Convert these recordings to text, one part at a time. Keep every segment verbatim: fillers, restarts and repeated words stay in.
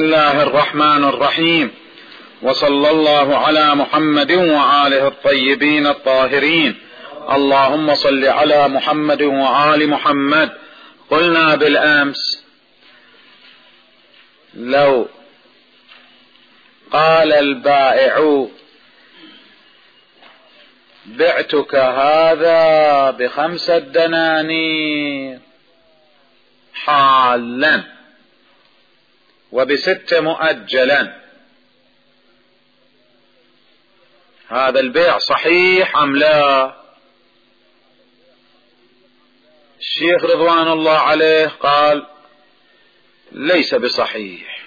الله الرحمن الرحيم، وصلى الله على محمد وآله الطيبين الطاهرين. اللهم صل على محمد وآل محمد. قلنا بالأمس لو قال البائع بعتك هذا بخمسة دنانير حالا وبست مؤجلا، هذا البيع صحيح أم لا؟ الشيخ رضوان الله عليه قال ليس بصحيح،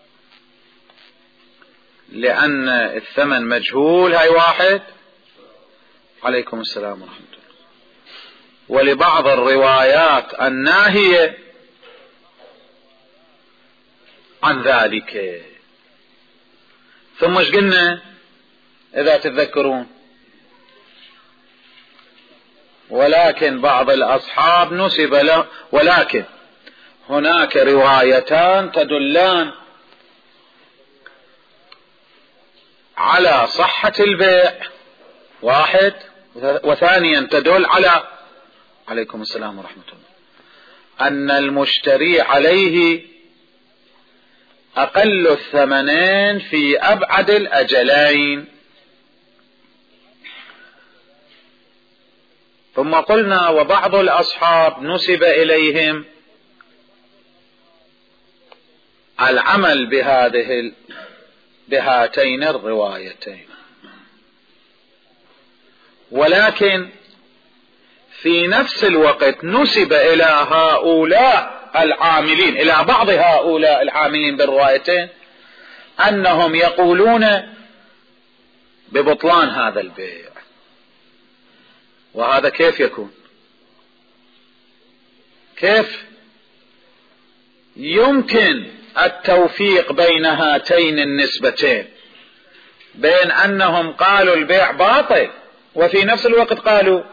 لأن الثمن مجهول. هاي واحد. عليكم السلام ورحمة الله. ولبعض الروايات الناهية عن ذلك. ثم ايش قلنا إذا تتذكرون؟ ولكن بعض الأصحاب نسب له، ولكن هناك روايتان تدلان على صحة البيع، واحد، وثانيا تدل على عليكم السلام ورحمة الله أن المشتري عليه أقل الثمنين في أبعد الأجلين. ثم قلنا وبعض الأصحاب نسب إليهم العمل بهذه بهاتين الروايتين، ولكن في نفس الوقت نسب إلى هؤلاء العاملين، إلى بعض هؤلاء العاملين بالروايتين، أنهم يقولون ببطلان هذا البيع. وهذا كيف يكون؟ كيف يمكن التوفيق بين هاتين النسبتين، بين أنهم قالوا البيع باطل وفي نفس الوقت قالوا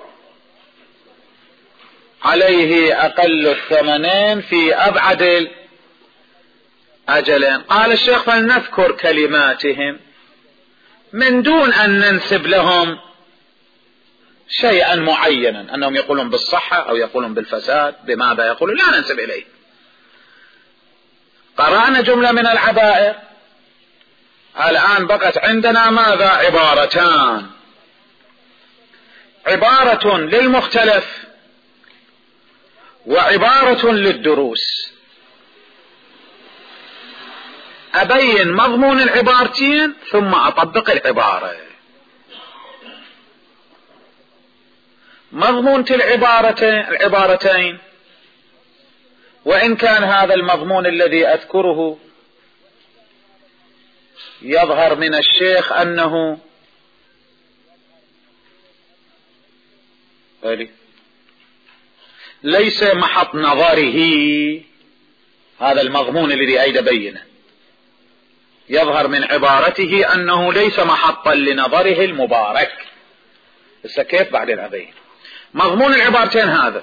عليه أقل الثمنين في أبعد الأجلين؟ قال الشيخ فلنذكر كلماتهم من دون أن ننسب لهم شيئا معينا، أنهم يقولون بالصحة أو يقولون بالفساد، بماذا يقولون لا ننسب إليه. قرأنا جملة من العبائر، الآن بقت عندنا ماذا؟ عبارتان، عبارة للمختلف وعبارة للدروس. أبين مضمون العبارتين ثم أطبق العبارة. مضمون العبارتين العبارتين وإن كان هذا المضمون الذي أذكره يظهر من الشيخ أنه ليس محط نظره، هذا المضمون الذي أيد بينه يظهر من عبارته أنه ليس محطا لنظره المبارك. بس كيف بعدين أبين مضمون العبارتين هذا؟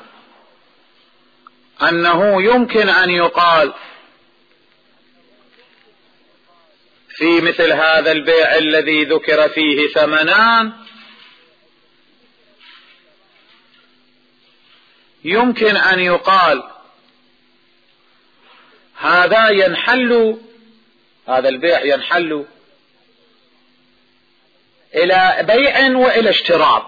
أنه يمكن أن يقال في مثل هذا البيع الذي ذكر فيه ثمنان، يمكن أن يقال هذا ينحل، هذا البيع ينحل إلى بيع وإلى اشتراط.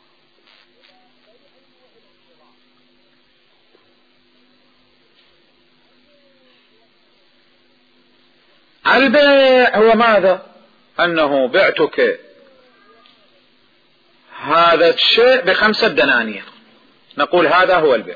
البيع هو ماذا؟ أنه بعتك هذا الشيء بخمسة دنانير، نقول هذا هو البيع.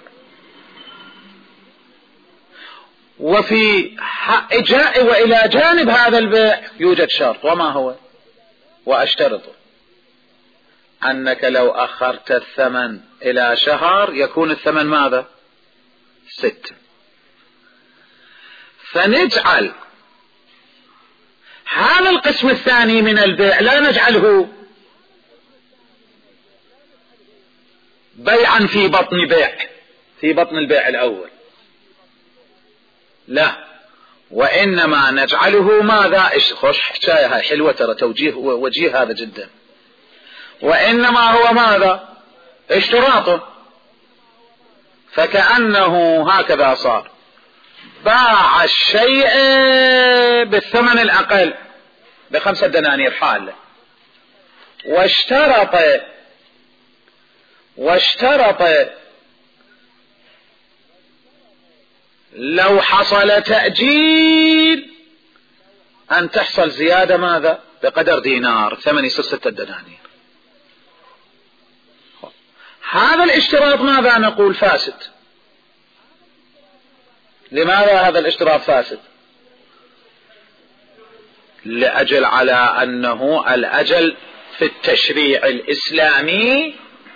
وفي جاء وإلى جانب هذا البيع يوجد شرط، وما هو؟ وأشترط أنك لو أخرت الثمن إلى شهر يكون الثمن ماذا؟ ستة. فنجعل هذا القسم الثاني من البيع لا نجعله بيعا في بطن بيع في بطن البيع الأول، لا، وإنما نجعله ماذا؟ خوش حكاية هاي حلوة ترى، توجيه وجيه هذا جدا. وإنما هو ماذا؟ اشتراطه. فكأنه هكذا صار، باع الشيء بالثمن الأقل بخمسة دنانير حالة، واشترط واشترط لو حصل تأجيل أن تحصل زيادة ماذا؟ بقدر دينار، ثمن يصير ستة دنانير. هذا الاشتراط ماذا نقول؟ فاسد. لماذا هذا الاشتراط فاسد؟ لأجل على أنه الأجل في التشريع الإسلامي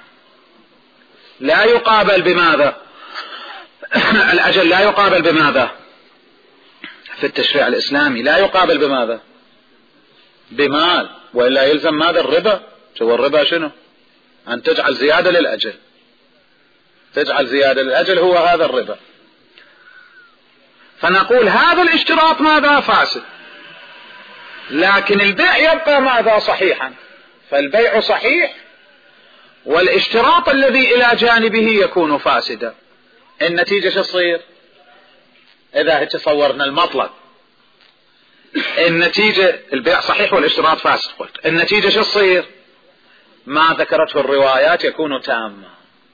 لا يقابل بماذا؟ الأجل لا يقابل بماذا؟ في التشريع الإسلامي لا يقابل بماذا؟ بمال، وإلا يلزم ماذا؟ الربا. شو الربا؟ شنو؟ أن تجعل زيادة للأجل، تجعل زيادة للأجل، هو هذا الربا. فنقول هذا الاشتراط ماذا؟ فاسد، لكن البيع يبقى ماذا؟ صحيحا. فالبيع صحيح والاشتراط الذي إلى جانبه يكون فاسدا. النتيجة شو تصير؟ إذا تصورنا المطلق، النتيجة البيع صحيح والاشتراط فاسد، قلت النتيجة شو تصير؟ ما ذكرته الروايات يكون تاما.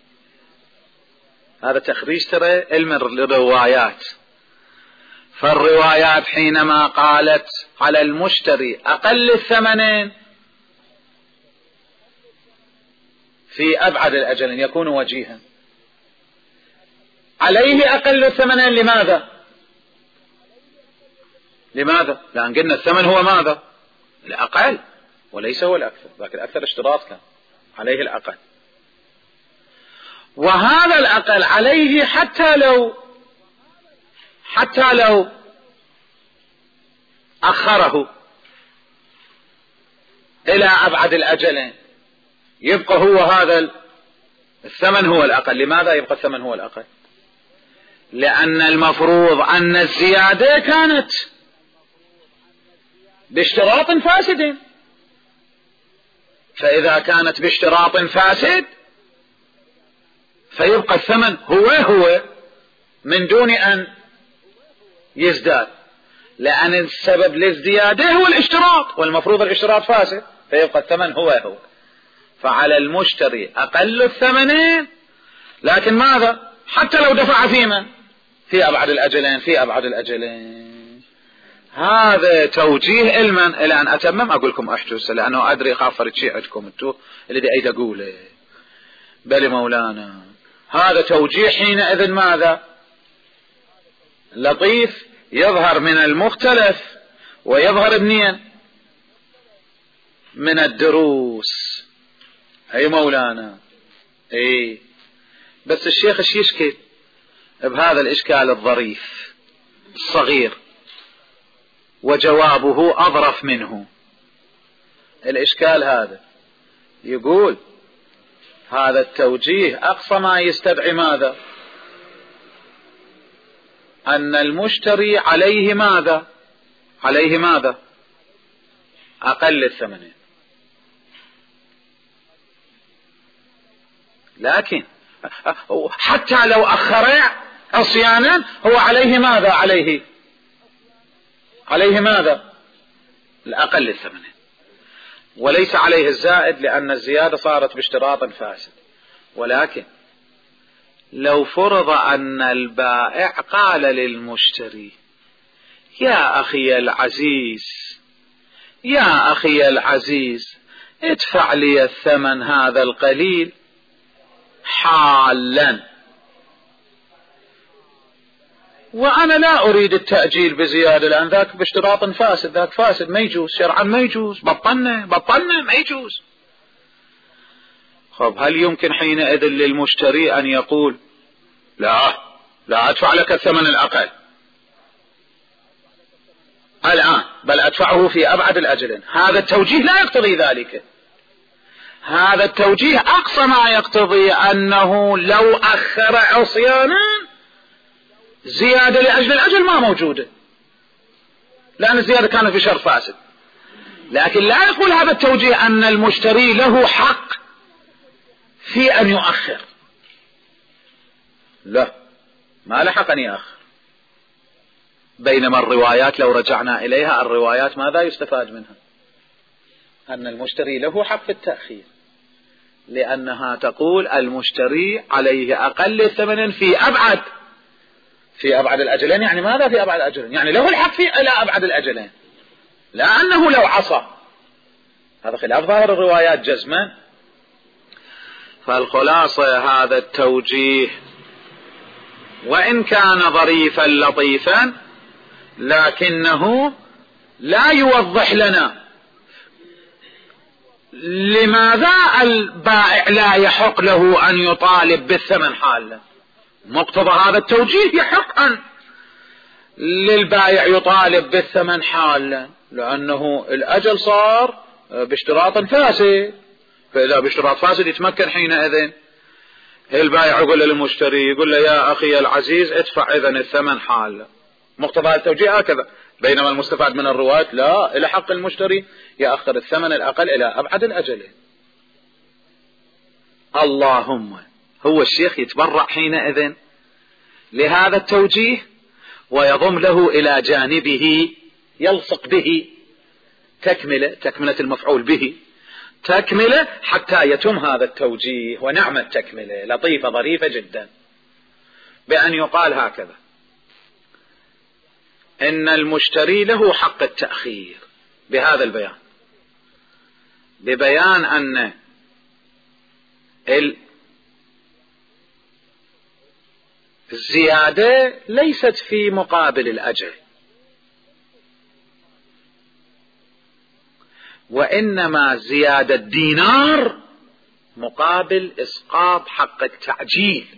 هذا تخريج ترى علم الروايات. فالروايات حينما قالت على المشتري أقل الثمنين في أبعد الأجل يكون وجيها، عليه أقل الثمنين. لماذا؟ لماذا؟ لأن قلنا الثمن هو ماذا؟ الأقل وليس هو الأكثر، لكن الأكثر اشتراط كان عليه الأقل، وهذا الأقل عليه حتى لو حتى لو أخره إلى أبعد الأجلين يبقى هو هذا الثمن هو الأقل. لماذا يبقى الثمن هو الأقل؟ لأن المفروض أن الزيادة كانت باشتراط فاسد، فإذا كانت باشتراط فاسد فيبقى الثمن هو هو من دون أن يزداد، لأن السبب للزيادة هو الاشتراط، والمفروض الاشتراط فاسد، فيبقى الثمن هو هو. فعلى المشتري أقل الثمنين، لكن ماذا؟ حتى لو دفع في من؟ في أبعد الأجلين، في أبعد الأجلين. هذا توجيه علما. إلى أن أتمم أقول لكم أحجز، لأنه أدري خافر شيء عندكم أنتو اللي دي أيد أقوله. بل مولانا هذا توجيه حينئذ ماذا؟ لطيف، يظهر من المختلف ويظهر منين؟ من الدروس. أي مولانا أي، بس الشيخ ايش يشكل بهذا الإشكال الظريف الصغير، وجوابه أظرف منه. الإشكال هذا يقول هذا التوجيه أقصى ما يستدعي ماذا؟ أن المشتري عليه ماذا؟ عليه ماذا؟ أقل الثمنين. لكن حتى لو أخر عصيانا هو عليه ماذا؟ عليه عليه ماذا؟ الأقل الثمنين، وليس عليه الزائد، لأن الزيادة صارت باشتراط فاسد. ولكن لو فرض أن البائع قال للمشتري: يا أخي العزيز يا أخي العزيز ادفع لي الثمن هذا القليل حالا، وأنا لا أريد التأجيل بزيادة، لأن ذاك باشتراط فاسد، ذاك فاسد ما يجوز شرعا، ما يجوز، بطلنا بطلنا ما يجوز. خب هل يمكن حينئذ للمشتري أن يقول: لا لا أدفع لك الثمن الأقل الآن، بل أدفعه في أبعد الأجل؟ هذا التوجيه لا يقتضي ذلك. هذا التوجيه أقصى ما يقتضي أنه لو أخر عصيانا زيادة لأجل الأجل ما موجودة، لأن الزيادة كانت في شرط فاسد. لكن لا يقول هذا التوجيه أن المشتري له حق في أن يؤخر، لا، ما له حق أن يؤخر. بينما الروايات لو رجعنا إليها، الروايات ماذا يستفاد منها؟ أن المشتري له حق في التأخير، لأنها تقول المشتري عليه أقل ثمن في أبعد في أبعد الأجلين. يعني ماذا في أبعد الأجلين؟ يعني له الحق في إلى أبعد الأجلين، لأنه لو عصى. هذا خلاف ظاهر الروايات جزما. فالخلاصة هذا التوجيه وإن كان ظريفا لطيفا لكنه لا يوضح لنا لماذا البائع لا يحق له أن يطالب بالثمن حالا. مقتضى هذا التوجيه يحق أن للبائع يطالب بالثمن حالا، لأنه الأجل صار باشتراط فاسد، فإذا باشتراط فاسد يتمكن حينئذ البائع يقول للمشتري، يقول له يا أخي العزيز ادفع إذن الثمن حالا. مقتضى التوجيه هكذا. بينما المستفاد من الرواية لا، إلى حق المشتري يأخر الثمن الأقل إلى أبعد الأجلين. اللهم هو الشيخ يتبرع حينئذ لهذا التوجيه ويضم له إلى جانبه، يلصق به تكملة تكملة المفعول به، تكملة حتى يتم هذا التوجيه. ونعم التكملة لطيفة ظريفة جدا، بأن يقال هكذا: إن المشتري له حق التأخير بهذا البيان، ببيان أن الزيادة ليست في مقابل الأجل، وإنما زيادة دينار مقابل إسقاط حق التعجيل.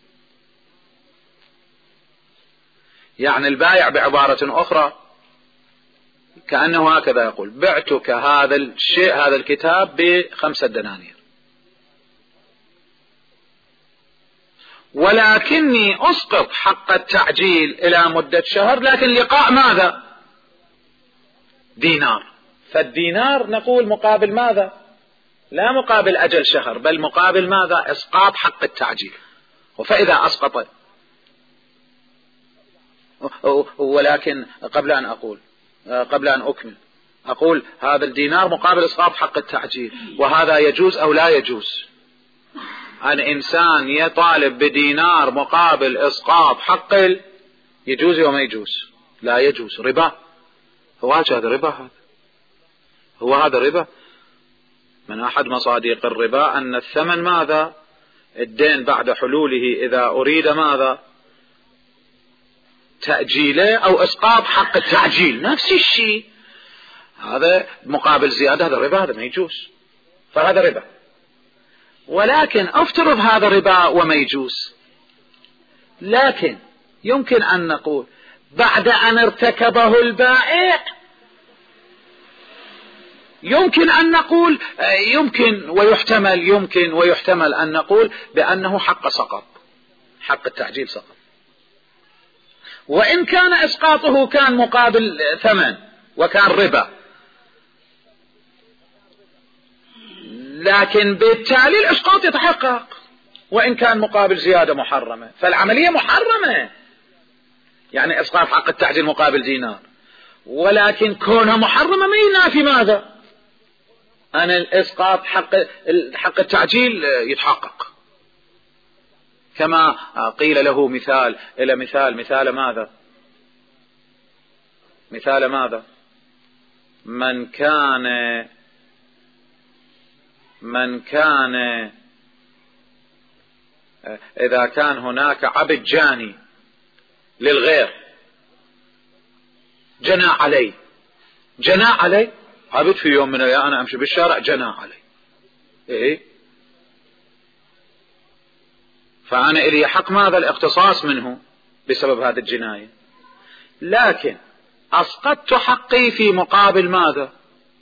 يعني البائع بعبارة أخرى كأنه هكذا يقول: بعتك هذا الشيء هذا الكتاب بخمسة دنانير، ولكني أسقط حق التعجيل إلى مدة شهر، لكن لقاء ماذا؟ دينار. فالدينار نقول مقابل ماذا؟ لا مقابل أجل شهر، بل مقابل ماذا؟ إسقاط حق التعجيل. فإذا أسقط، ولكن قبل أن أقول قبل أن أكمل أقول هذا الدينار مقابل إسقاط حق التعجيل، وهذا يجوز أو لا يجوز؟ أن إنسان يطالب بدينار مقابل إسقاط حق، يجوز أو ما يجوز؟ لا يجوز، ربا. هو هذا ربا، هذا هو هذا ربا. من أحد مصادق الربا أن الثمن ماذا؟ الدين بعد حلوله إذا أريد ماذا؟ تأجيله أو إسقاط حق التعجيل، نفس الشيء. هذا مقابل زيادة، هذا ربا، هذا ما يجوز، فهذا ربا. ولكن افترض هذا ربا وما يجوز، لكن يمكن أن نقول بعد أن ارتكبه البائع، يمكن أن نقول يمكن ويحتمل يمكن ويحتمل أن نقول بأنه حق سقط، حق التعجيل سقط، وإن كان إسقاطه كان مقابل ثمن وكان ربا، لكن بالتالي الإسقاط يتحقق وإن كان مقابل زيادة محرمة. فالعملية محرمة، يعني إسقاط حق التعجيل مقابل دينار، ولكن كونها محرمة ما ينافي ماذا؟ أن الإسقاط حق حق التعجيل يتحقق. كما قيل له مثال إلى مثال مثال ماذا؟ مثال ماذا؟ من كان من كان إذا كان هناك عبد جاني للغير جنى علي جنى علي عبد في يوم من الأيام أنا أمشي بالشارع جنى علي، إيه؟ فأنا إلي حق ماذا؟ الاقتصاص منه بسبب هذه الجناية، لكن أسقطت حقي في مقابل ماذا؟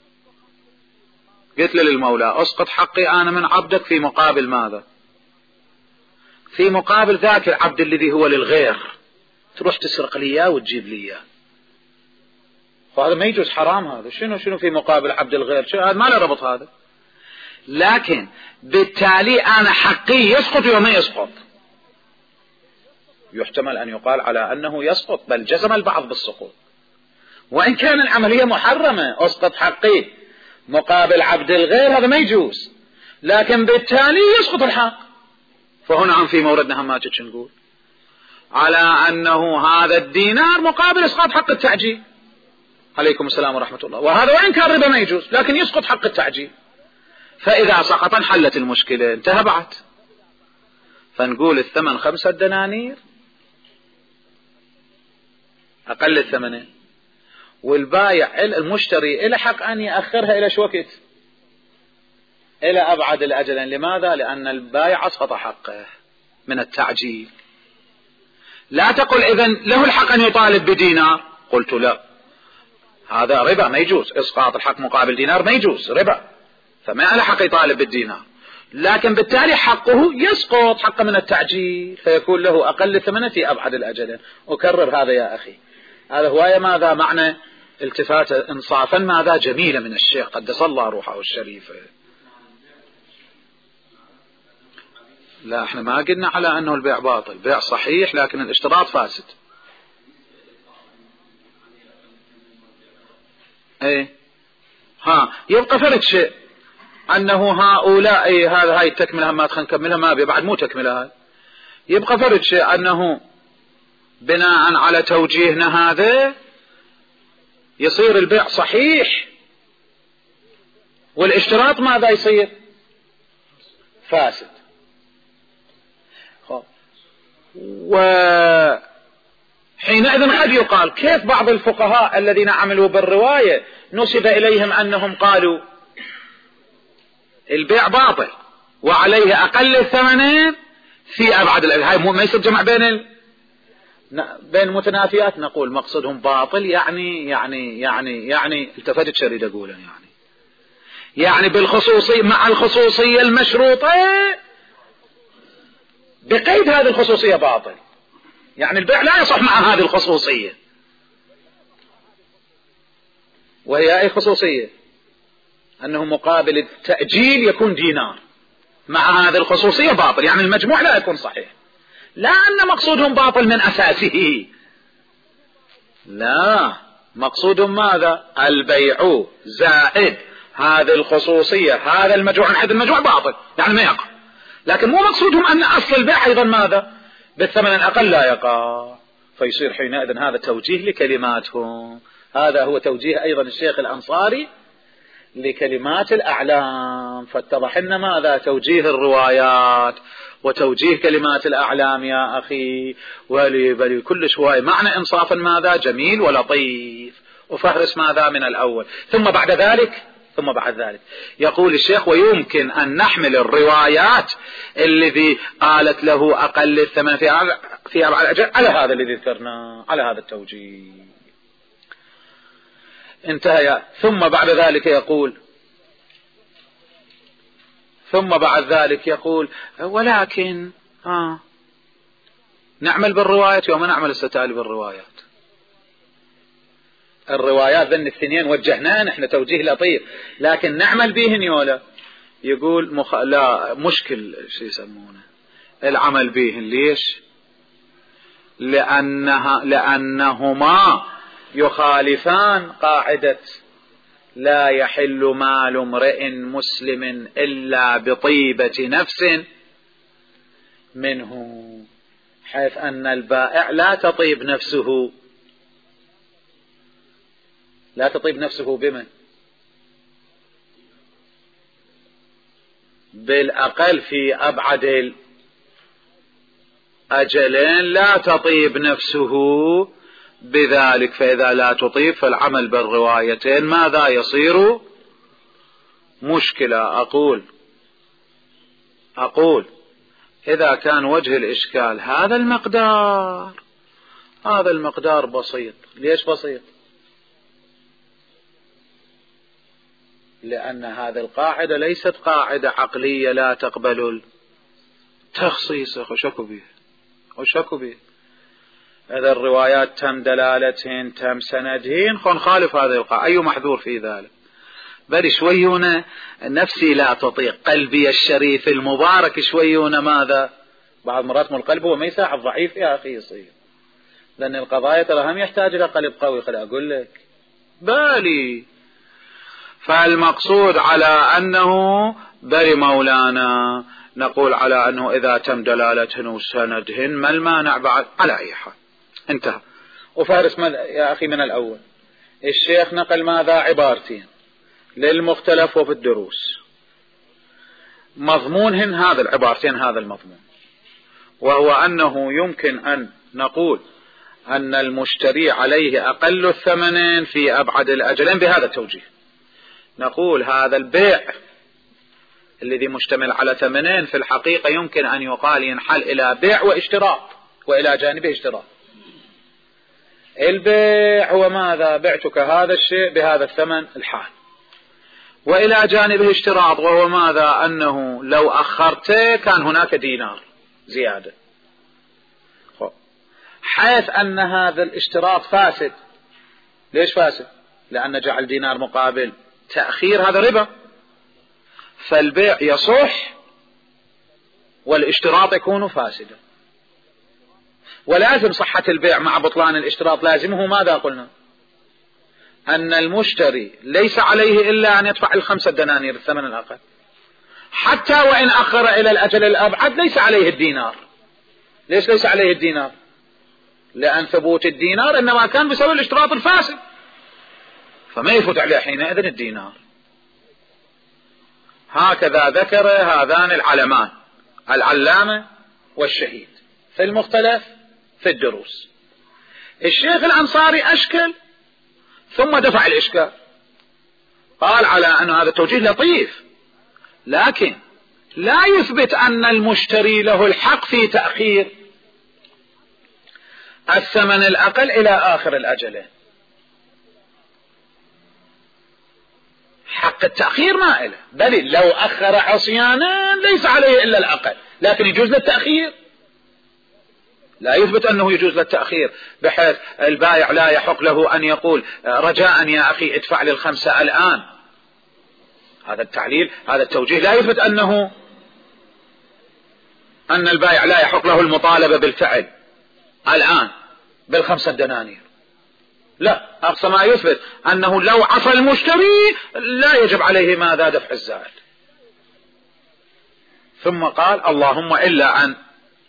قلت للمولى أسقط حقي أنا من عبدك في مقابل ماذا؟ في مقابل ذاك العبد الذي هو للغير، تروح تسرق لي إياه وتجيب لي إياه. فهذا ما يجوز، حرام هذا. شنو شنو في مقابل عبد الغير؟ شنو هذا؟ ما له ربط هذا. لكن بالتالي أنا حقي يسقط ولا ما يسقط؟ يحتمل أن يقال على أنه يسقط، بل جزم البعض بالسقوط، وإن كان العملية محرمة. أسقط حقي مقابل عبد الغير، هذا ما يجوز، لكن بالتالي يسقط الحق. فهنا عن في موردنا هماجد شو نقول؟ على أنه هذا الدينار مقابل إسقاط حق التعجيل. عليكم السلام ورحمة الله. وهذا وإن كان ربا ما يجوز، لكن يسقط حق التعجيل. فإذا سقط انحلت المشكلة، انتهى بعد. فنقول الثمن خمسة دنانير أقل الثمن، والبايع المشتري إلى حق أن يأخرها إلى شو وقت؟ إلى أبعد الأجل. لماذا؟ لأن البايع أسقط حقه من التعجيل. لا تقل إذن له الحق أن يطالب بدينار. قلت لا، هذا ربا ما يجوز. إسقاط الحق مقابل دينار ما يجوز، ربا، فما له حق يطالب بالدينار. لكن بالتالي حقه يسقط حقه من التعجيل، فيكون له أقل الثمن في أبعد الأجل. أكرر هذا يا أخي، هذا هو ماذا معنى التفات إنصافا ماذا جميلة من الشيخ قدس الله روحه الشريفة. لا، احنا ما قلنا على أنه البيع باطل، بيع صحيح لكن الاشتراط فاسد. ايه ها، يبقى فرق شيء أنه هؤلاء ايه هذا هاي التكملة ما خلينا نكملها، ما بي بعد مو تكملة هاي. يبقى فرق شيء أنه بناء على توجيهنا هذا يصير البيع صحيح، والاشتراط ماذا يصير؟ فاسد. وحينئذ قد يقال كيف بعض الفقهاء الذين عملوا بالرواية نسب إليهم أنهم قالوا البيع باطل وعليه أقل الثمن في أبعد الأجل. هاي ما يصير جمع بين ال... بين المتنافيات. نقول مقصدهم باطل يعني يعني يعني يعني التفتت شريد أقولا يعني يعني بالخصوصية مع الخصوصية المشروطة بقيد هذه الخصوصية باطل. يعني البيع لا يصح مع هذه الخصوصية، وهي أي خصوصية؟ أنه مقابل التأجيل يكون دينار. مع هذه الخصوصية باطل، يعني المجموع لا يكون صحيح. لا أن مقصودهم باطل من أساسه، لا، مقصودهم ماذا؟ البيع زائد هذه الخصوصية، هذا المجموع عن حد المجموع باطل، يعني ما يقع. لكن مو مقصودهم أن أصل البيع أيضا ماذا؟ بالثمن الأقل لا يقع. فيصير حينئذ هذا توجيه لكلماتهم. هذا هو توجيه أيضا الشيخ الأنصاري لكلمات الأعلام. فاتضح لنا ماذا؟ توجيه الروايات وتوجيه كلمات الأعلام يا أخي، ولي بل كل شوي معنى إنصافا ماذا؟ جميل ولطيف. وفهرس ماذا من الأول. ثم بعد ذلك ثم بعد ذلك يقول الشيخ ويمكن أن نحمل الروايات الذي قالت له أقل الثمن في في أبعد الأجل على هذا الذي ذكرنا، على هذا التوجيه. انتهى. ثم بعد ذلك يقول ثم بعد ذلك يقول ولكن آه نعمل بالروايات وما نعمل الستالي بالروايات. الروايات ذن الاثنين وجهناهن احنا توجيه لطيف، لكن نعمل بيهن يولا. يقول مخ... لا مشكل شو يسمونه العمل بيهن. ليش؟ لأنها لأنهما يخالفان قاعدة لا يحل مال امرئ مسلم إلا بطيبة نفس منه، حيث أن البائع لا تطيب نفسه لا تطيب نفسه بمن؟ بالأقل في أبعد الأجلين لا تطيب نفسه بذلك. فإذا لا تطيب فالعمل بالروايتين ماذا يصير؟ مشكلة. أقول أقول إذا كان وجه الإشكال هذا المقدار، هذا المقدار بسيط. ليش بسيط؟ لأن هذه القاعدة ليست قاعدة عقلية لا تقبل التخصيص. وشكوا به وشكوا به إذا الروايات تم دلالتهن تم سندهن خن خالف هذا القاعدة، أي محذور في ذلك؟ بل شويون نفسي لا تطيق، قلبي الشريف المبارك شويون ماذا؟ بعض مرات من القلب هو ما يساعد ضعيف يا أخي يصير، لأن القضايا ترى هم يحتاج إلى قلب قوي. خلي أقول لك بالي. فالمقصود على أنه بل مولانا نقول على أنه إذا تم دلالتهن وسندهن ما المانع بعد؟ على أي حال انتهى. وفارس يا أخي من الأول الشيخ نقل ماذا؟ عبارتين للمختلف وفي الدروس، مضمونهن هذا العبارتين هذا المضمون، وهو أنه يمكن أن نقول أن المشتري عليه أقل الثمنين في أبعد الأجلين بهذا التوجيه. نقول هذا البيع الذي مشتمل على ثمنين في الحقيقة يمكن أن يقال ينحل إلى بيع واشتراط، وإلى جانبه اشتراط. البيع هو ماذا؟ بعتك هذا الشيء بهذا الثمن الحال، وإلى جانبه اشتراط، وهو ماذا؟ أنه لو أخرته كان هناك دينار زيادة، حيث أن هذا الاشتراط فاسد. ليش فاسد؟ لأن جعل دينار مقابل تأخير هذا ربا، فالبيع يصح والاشتراط يكون فاسدا. ولازم صحة البيع مع بطلان الاشتراط لازمه ماذا قلنا؟ أن المشتري ليس عليه إلا أن يدفع الخمسة دنانير الثمن الأقل، حتى وإن أخر إلى الأجل الأبعد ليس عليه الدينار. ليش ليس عليه الدينار؟ لأن ثبوت الدينار إنما كان بسبب الاشتراط الفاسد، فما يفوت عليه حينئذ الدينار. هكذا ذكر هذان العلمان العلامة والشهيد في المختلف في الدروس. الشيخ الأنصاري أشكل ثم دفع الإشكال، قال على أن هذا التوجيه لطيف، لكن لا يثبت أن المشتري له الحق في تأخير الثمن الأقل إلى آخر الأجلين. حق التأخير ما إله، بل لو أخر عصيانا ليس عليه إلا الأقل، لكن يجوز للتأخير. لا يثبت أنه يجوز للتأخير بحيث البائع لا يحق له أن يقول رجاء يا أخي ادفع لي الخمسة الآن. هذا التعليل هذا التوجيه لا يثبت أنه أن البائع لا يحق له المطالبة بالفعل الآن بالخمسة دنانير. لا، أقصى ما يثبت أنه لو عصى المشتري لا يجب عليه ماذا؟ دفع الزائد. ثم قال اللهم إلا أن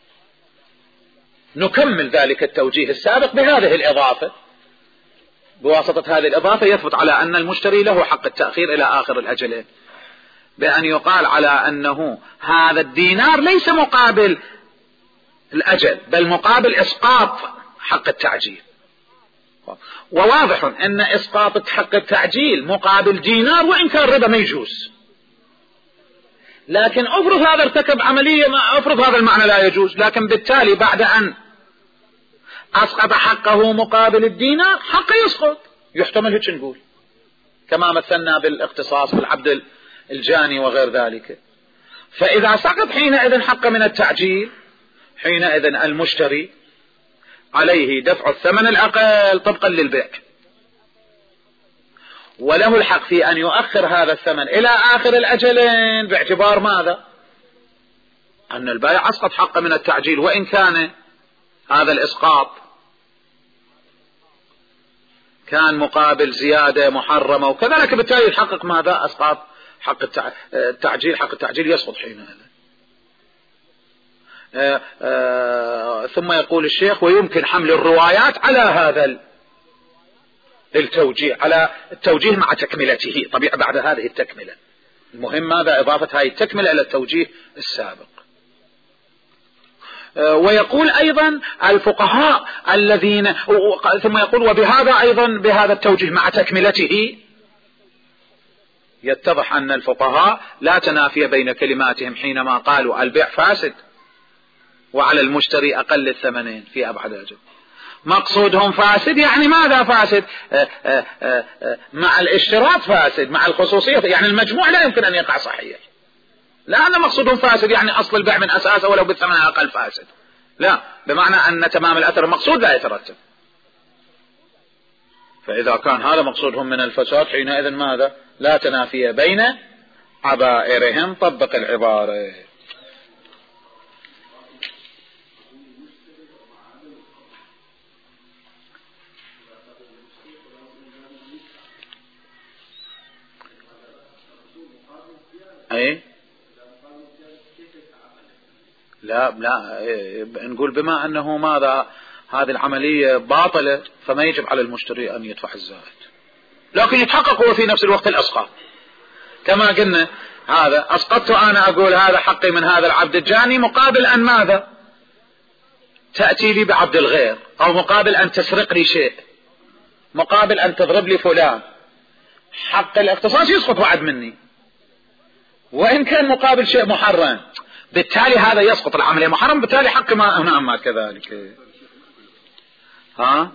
نكمل ذلك التوجيه السابق بهذه الإضافة، بواسطة هذه الإضافة يثبت على أن المشتري له حق التأخير إلى آخر الأجلين، بأن يقال على أنه هذا الدينار ليس مقابل الأجل بل مقابل إسقاط حق التعجيل. وواضح أن إسقاط حق التعجيل مقابل دينار وإن كان ربا ما يجوز، لكن أفرض هذا ارتكب عملية ما أفرض هذا المعنى لا يجوز، لكن بالتالي بعد أن أسقط حقه مقابل الدينار حقه يسقط، يحتمل هيك نقول كما مثلنا بالاختصاص بالعبد الجاني وغير ذلك. فإذا سقط حينئذ حق من التعجيل، حينئذ المشتري عليه دفع الثمن الأقل طبقا للبيع، وله الحق في أن يؤخر هذا الثمن إلى آخر الأجلين باعتبار ماذا؟ أن البائع أسقط حقه من التعجيل وإن كان هذا الإسقاط كان مقابل زيادة محرمة، وكذلك بالتالي يحقق ماذا؟ أسقاط حق التعجيل، حق التعجيل يسقط حينئذ. آآ آآ ثم يقول الشيخ ويمكن حمل الروايات على هذا التوجيه، على التوجيه مع تكملته. طبيعة بعد هذه التكملة المهم ماذا؟ إضافة هذه التكملة إلى التوجيه السابق. ويقول أيضا الفقهاء الذين، ثم يقول وبهذا أيضا بهذا التوجيه مع تكملته يتضح أن الفقهاء لا تنافي بين كلماتهم حينما قالوا البيع فاسد وعلى المشتري أقل الثمنين في أبعد أجل. مقصودهم فاسد يعني ماذا فاسد؟ آآ آآ مع الاشتراط فاسد، مع الخصوصية يعني المجموع لا يمكن أن يقع صحيح، لأن مقصودهم فاسد يعني أصل البيع من أساسه ولو بالثمن أقل فاسد، لا، بمعنى أن تمام الأثر المقصود لا يترتب. فإذا كان هذا مقصودهم من الفساد حينئذ ماذا؟ لا تنافي بين عبائرهم، طبق العبارة. أي لا لا نقول بما أنه ماذا هذه العملية باطلة فما يجب على المشتري أن يدفع الزائد، لكن يتحقق هو في نفس الوقت الأسقاط. كما قلنا هذا أسقطت أنا أقول هذا حقي من هذا العبد الجاني، مقابل أن ماذا تأتي لي بعبد الغير، أو مقابل أن تسرق لي شيء، مقابل أن تضرب لي فلان، حق الاختصاص يسقط وعد مني، وإن كان مقابل شيء محرم، بالتالي هذا يسقط العملية محرم، بالتالي حق ما هنا ما كذلك. ها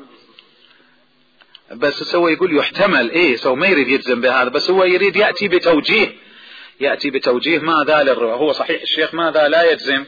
بس سوى يقول يحتمل، ايه سو ما يريد يجزم بهذا، بس هو يريد يأتي بتوجيه، يأتي بتوجيه ماذا للرواية. هو صحيح الشيخ ماذا لا يجزم،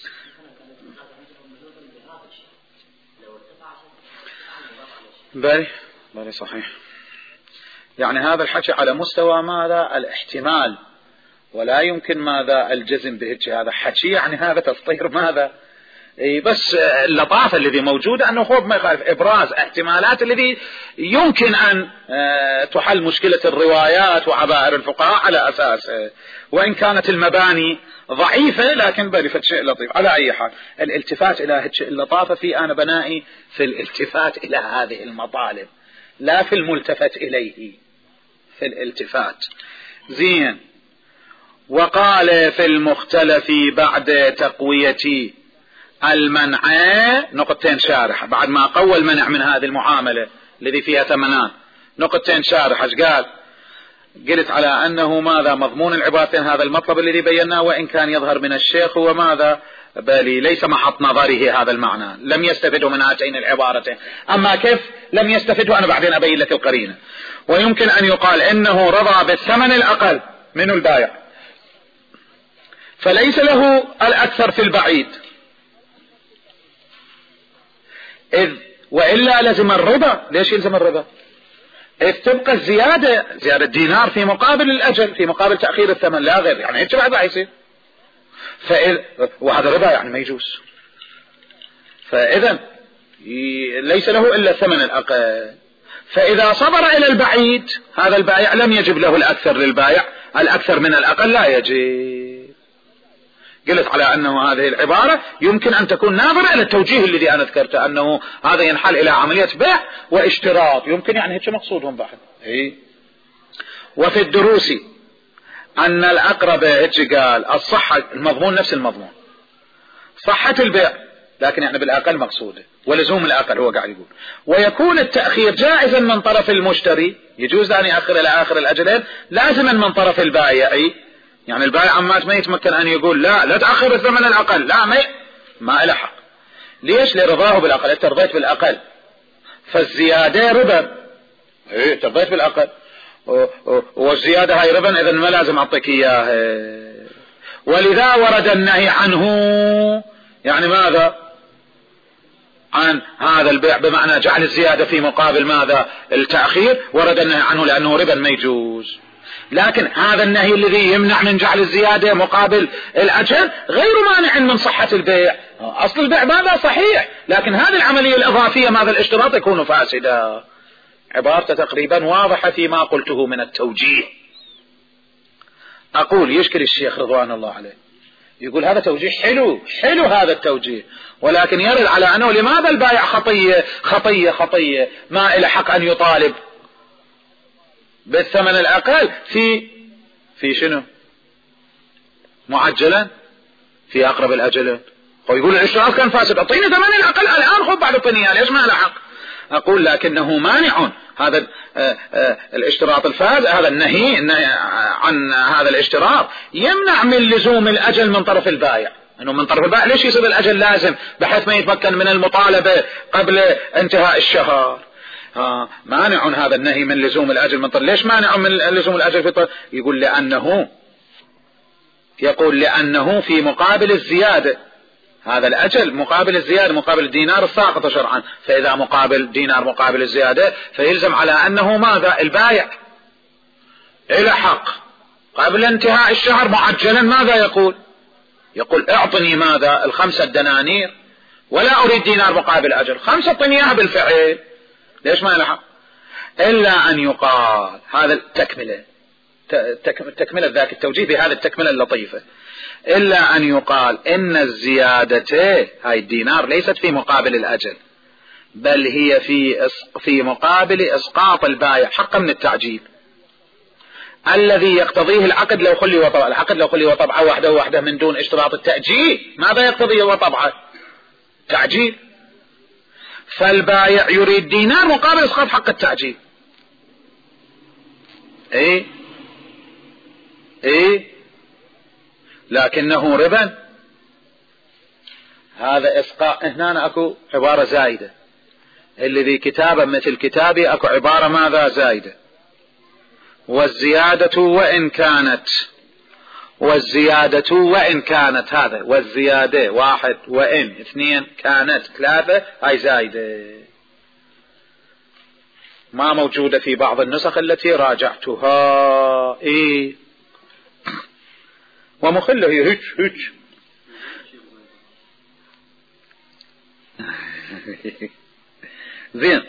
بل بل صحيح، يعني هذا الحكي على مستوى ماذا الاحتمال، ولا يمكن ماذا الجزم به. هذا حكي يعني هذا تسطير ماذا، إيه بس اللطافة الذي موجودة أنه هو ما يخالف إبراز احتمالات الذي يمكن أن تحل مشكلة الروايات وعبائر الفقهاء على أساسه، وإن كانت المباني ضعيفة لكن برفت شيء لطيف. على أي حال الالتفات إلى اللطافة في أنا بنائي في الالتفات إلى هذه المطالب، لا في الملتفت إليه، في الالتفات. زين. وقال في المختلف بعد تقوية المنع، نقطتين شارح بعد ما قوى المنع من هذه المعاملة الذي فيها ثمنان، نقطتين شارح. ايش قال؟ قلت على أنه ماذا مضمون العبارتين هذا المطلب الذي بيناه، وإن كان يظهر من الشيخ هو ماذا بالي ليس محط نظره هذا المعنى، لم يستفدوا من هاتين العبارتين. أما كيف لم يستفدوا أنا بعدين أبين لك القرينة. ويمكن أن يقال إنه رضى بالثمن الأقل من البائع، فليس له الأكثر في البعيد، إذ وإلا لزم الربا. ليش يلزم الربا؟ إذ تبقى الزيادة، زيادة دينار في مقابل الأجل، في مقابل تأخير الثمن، لا غير، يعني هيك بعد يصير. فإذ وهذا ربا يعني ما يجوز، فإذا ليس له إلا الثمن الأقل. فإذا صبر إلى البعيد هذا البائع لم يجب له الأكثر للبائع، الأكثر من الأقل لا يجب. قلت على أنه هذه العبارة يمكن أن تكون ناظرة إلى التوجيه الذي أنا ذكرته، أنه هذا ينحل إلى عملية بيع واشتراط، يمكن يعني هيك مقصودهم بعد. إيه؟ وفي الدروس أن الأقرب هيك قال الصحة، المضمون نفس المضمون، صحة البيع لكن يعني بالأقل مقصودة، ولزوم الأقل هو قاعد يقول. ويكون التأخير جائزا من طرف المشتري، يجوز أن يأخر إلى آخر الأجلين، لازما من طرف البائع، يعني البائع عمات ما يتمكن أن يقول لا لا تأخر الثمن الأقل، لا ما ما له حق. ليش؟ لرضاه بالأقل، انت رضيت بالأقل، فالزيادة ربا، ايه ترضيت بالأقل، والزيادة هاي ربا، إذن ما لازم أعطيك إياه. ولذا ورد النهي عنه، يعني ماذا؟ عن هذا البيع بمعنى جعل الزيادة في مقابل ماذا؟ التأخير، ورد النهي عنه لأنه ربا ما يجوز. لكن هذا النهي الذي يمنع من جعل الزيادة مقابل الأجل غير مانع من صحة البيع، أصل البيع ماذا صحيح، لكن هذه العملية الإضافية ماذا الاشتراط يكون فاسدا. عبارته تقريبا واضحة فيما قلته من التوجيه. أقول يشكل الشيخ رضوان الله عليه، يقول هذا توجيه حلو حلو هذا التوجيه، ولكن يرد على أنه لماذا البائع خطية خطية خطية ما إلى حق أن يطالب بالثمن الأقل في في شنو معجلا في أقرب الأجل. ويقول الاشتراط كان فاسد، أعطيني ثمن الأقل الآن، خذ بعد الطنية، ليش ما له حق؟ أقول لكنه مانع هذا آآ آآ الاشتراط الفاسد، هذا النهي عن هذا الاشتراط يمنع من لزوم الأجل من طرف البائع، أنه من طرف البائع ليش يصير الأجل لازم بحيث ما يتمكن من المطالبة قبل انتهاء الشهر. ها مانع هذا النهي من لزوم الأجل من طرف. ليش مانع من لزوم الأجل في طرف؟ يقول لأنه يقول لأنه في مقابل الزيادة، هذا الأجل مقابل الزيادة مقابل الدينار الساقط شرعا، فإذا مقابل دينار مقابل الزيادة فيلزم على أنه ماذا؟ البائع إلى حق قبل انتهاء الشهر معجلا ماذا يقول؟ يقول اعطني ماذا؟ الخمسة دنانير ولا أريد دينار مقابل أجل، خمسة اعطني إياها بالفعل. ليش ما يلحق؟ إلا أن يقال هذا التكملة تكملة ذاك التوجيه بهذا التكملة اللطيفة، إلا أن يقال إن الزيادة هاي الدينار ليست في مقابل الأجل، بل هي في في مقابل إسقاط البائع حقا من التعجيل الذي يقتضيه العقد لو خلي وطبعه. العقد لو خلي وطبعه واحدة واحدة من دون اشتراط التأجيل ماذا يقتضيه وطبعه؟ تعجيل. فالبائع يريد دينار مقابل إسقاط حق التعجيل. ايه ايه لكنه ربا. هذا اسقاط. هنا اكو عبارة زايدة، الذي كتابا مثل كتابي اكو عبارة ماذا زايدة؟ والزيادة وان كانت والزيادة وان كانت هذا والزيادة واحد وان اثنين كانت ثلاثة، هاي زايدة ما موجودة في بعض النسخ التي راجعتها. ايه ومخله هيك هيك زين.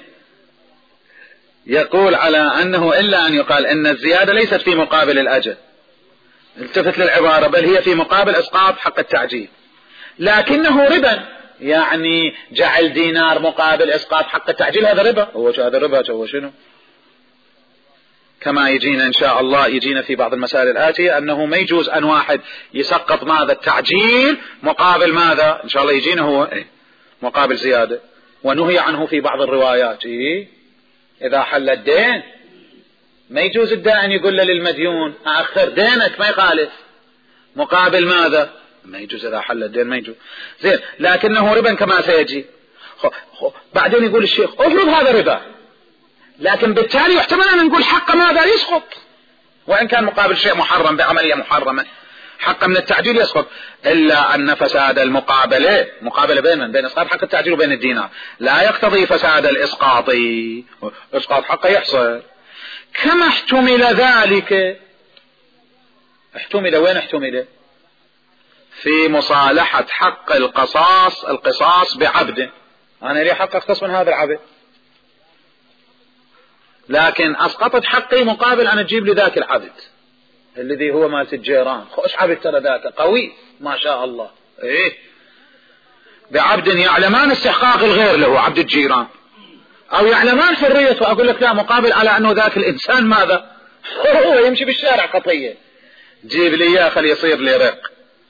يقول على أنه إلا أن يقال إن الزيادة ليست في مقابل الأجل، التفت للعبارة، بل هي في مقابل إسقاط حق التعجيل، لكنه ربا، يعني جعل دينار مقابل إسقاط حق التعجيل هذا ربا. هو هذا ربا هو شنو؟ كما يجينا إن شاء الله يجينا في بعض المسائل الآتية أنه ما يجوز أن واحد يسقط ماذا؟ التعجيل مقابل ماذا؟ إن شاء الله يجينا هو إيه؟ مقابل زيادة. ونهي عنه في بعض الروايات. إيه؟ إذا حل الدين ما يجوز الدائن يقول له للمديون أأخر دينك، ما يخالف، مقابل ماذا؟ ما يجوز إذا حل الدين، ما يجوز. زين، لكنه ربا كما سيجي. خو خو بعدين يقول الشيخ افرض هذا ربا، لكن بالتالي يحتمل أن نقول حق ماذا؟ يسقط، وإن كان مقابل شيء محرم بعملية محرمة، حق من التعجيل يسقط، إلا أن فساد المقابلة مقابلة بين بين إسقاط حق التعجيل وبين الدينار لا يقتضي فساد الإسقاط. إسقاط حقه يحصل. كما احتمل ذلك، احتمل وين احتمل؟ في مصالحة حق القصاص القصاص بعبد. أنا لي حق أقتص من هذا العبد، لكن أسقطت حقي مقابل أن أجيب لذاك العبد الذي هو مالت الجيران. خوش عبد ترى ذاك قوي ما شاء الله، إيه بعبد يعلمان استحقاق الغير له عبد الجيران، أو يعلمان حريته، أقول لك لا، مقابل على أنه ذاك الإنسان ماذا؟ هو يمشي بالشارع قطية، جيب لي إياه خلي يصير لي رق